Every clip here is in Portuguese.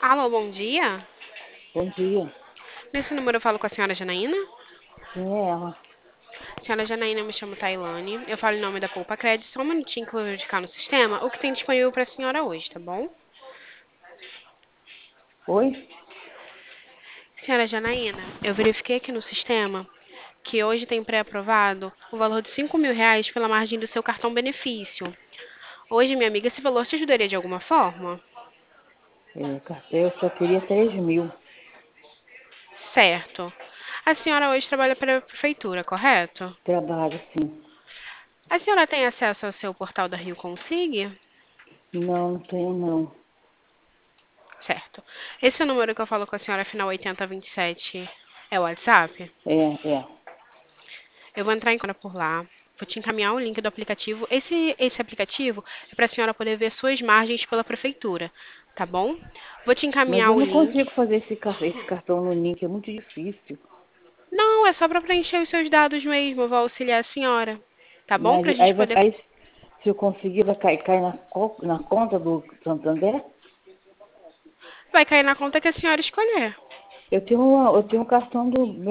Alô, bom dia. Bom dia. Nesse número eu falo com a senhora Janaína. Sim, é ela. Senhora Janaína, eu me chamo Tailane. Eu falo em nome da Poupa Crédito. Só um minutinho que eu vou verificar no sistema o que tem disponível para a senhora hoje, tá bom? Oi? Senhora Janaína, eu verifiquei aqui no sistema que hoje tem pré-aprovado o valor de R$ 5.000 pela margem do seu cartão benefício. Hoje, minha amiga, esse valor te ajudaria de alguma forma? Eu só queria 3.000. Certo. A senhora hoje trabalha para a prefeitura, correto? Trabalho, sim. A senhora tem acesso ao seu portal da Rio Consigue? Não, não tenho não. Certo. Esse número que eu falo com a senhora, final 8027, é o WhatsApp? É. Eu vou entrar em contato por lá. Vou te encaminhar o link do aplicativo. Esse aplicativo é para a senhora poder ver suas margens pela prefeitura, tá bom? Vou te Mas encaminhar eu o não link. consigo fazer esse cartão no link, é muito difícil. Não, é só para preencher os seus dados mesmo. Eu vou auxiliar a senhora, tá bom? Mas Para a gente poder. aí, se eu conseguir, vai cair na conta do Santander? Vai cair na conta que a senhora escolher. Eu tenho um cartão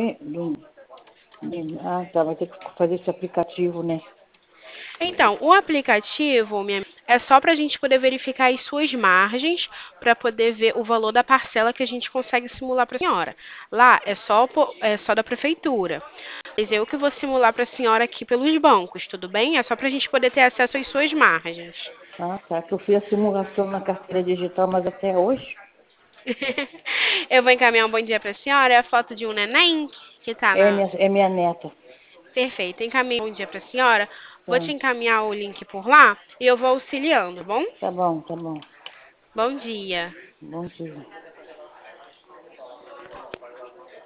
tá, vai ter que fazer esse aplicativo, né? Então, o aplicativo, é só para a gente poder verificar as suas margens, para poder ver o valor da parcela que a gente consegue simular para a senhora. Lá é só da prefeitura. Mas eu que vou simular para a senhora aqui pelos bancos, tudo bem? É só para a gente poder ter acesso às suas margens. Ah, tá, que eu fiz a simulação na carteira digital, mas até hoje. Eu vou encaminhar um bom dia para a senhora. É a foto de um neném que está na. É minha neta. Perfeito. Encaminho um bom dia para a senhora. Vou te Tá, encaminhar o link por lá e eu vou auxiliando, bom? tá bom, tá bom. Bom dia. Bom dia.